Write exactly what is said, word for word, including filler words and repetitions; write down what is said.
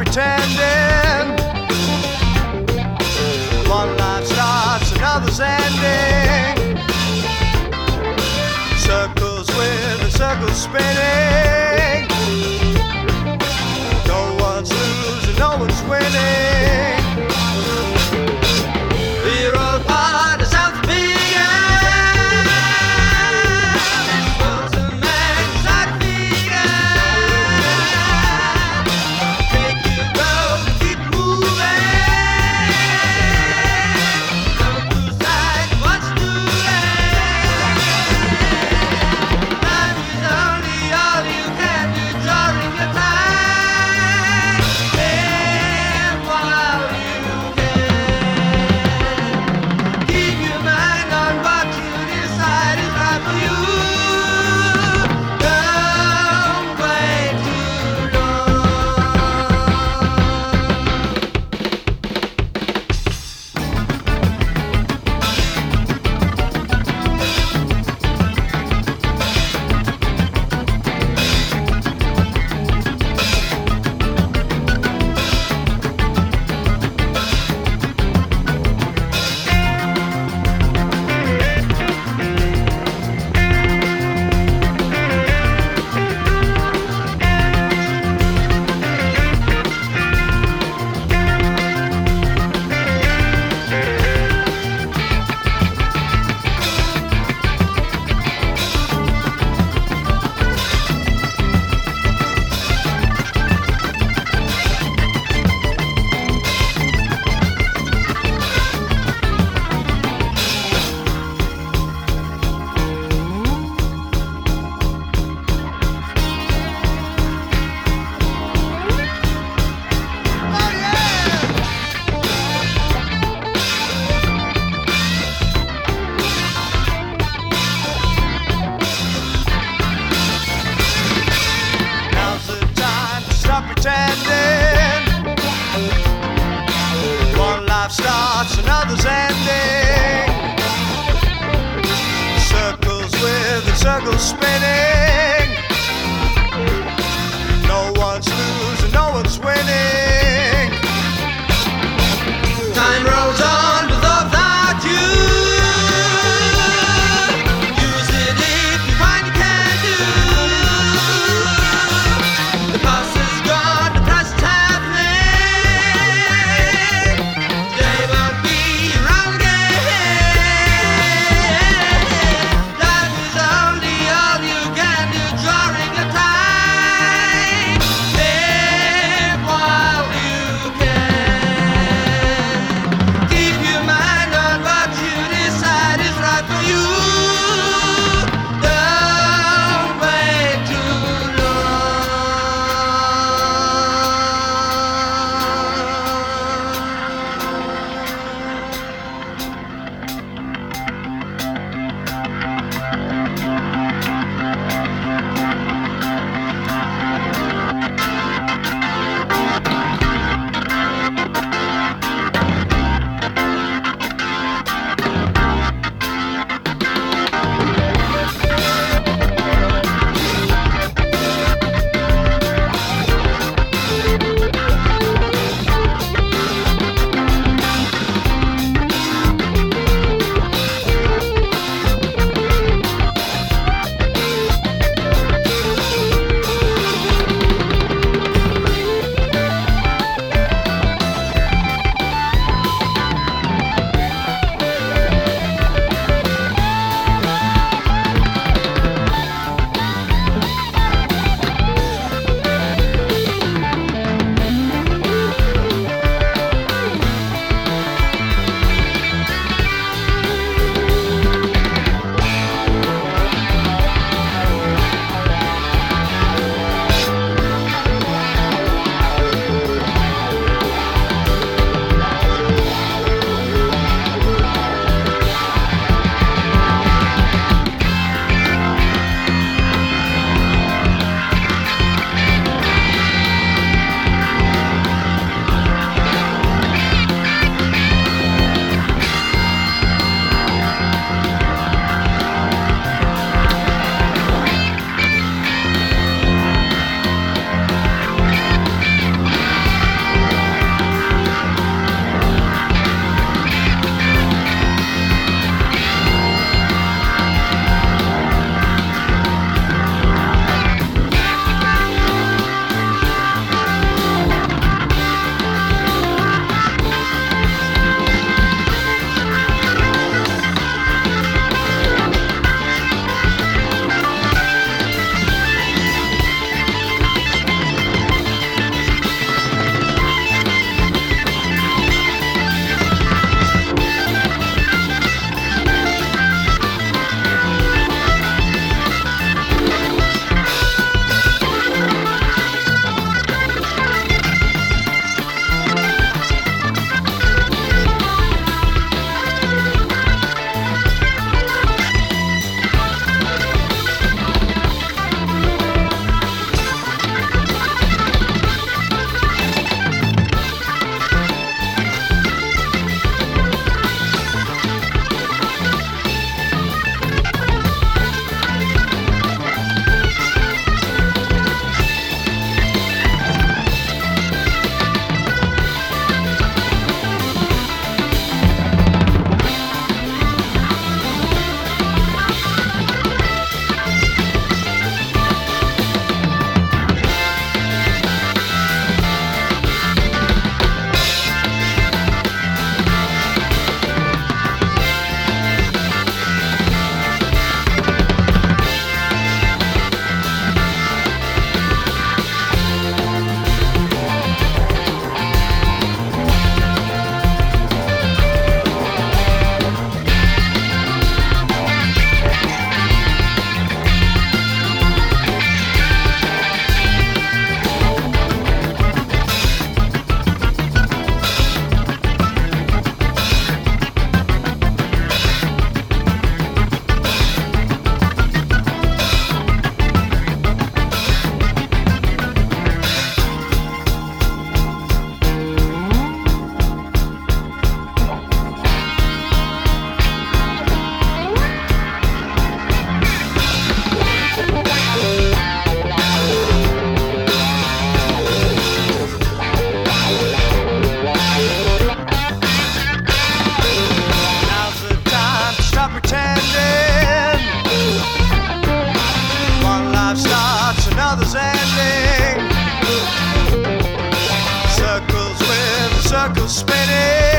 pretending. One life starts, another's ending. Circles with a circle spinning. No one's losing, no one's winning. We're all part of something bigger. This world's a man's life figure. Make you go, keep moving. Don't lose sight of what's doing. Life is only all you can do during your time. Live while you can. Keep your mind on what you decide is right for you. Don't wait too long. Now's the time to stop pretending. One life starts, another's ending. Circles with a circle spinning. No one's losing, no one's winning. Time rolls on without you. Use it if you find you can do. The past is gone, the present's happening. Today won't be around again. Life is only all you circle spinning.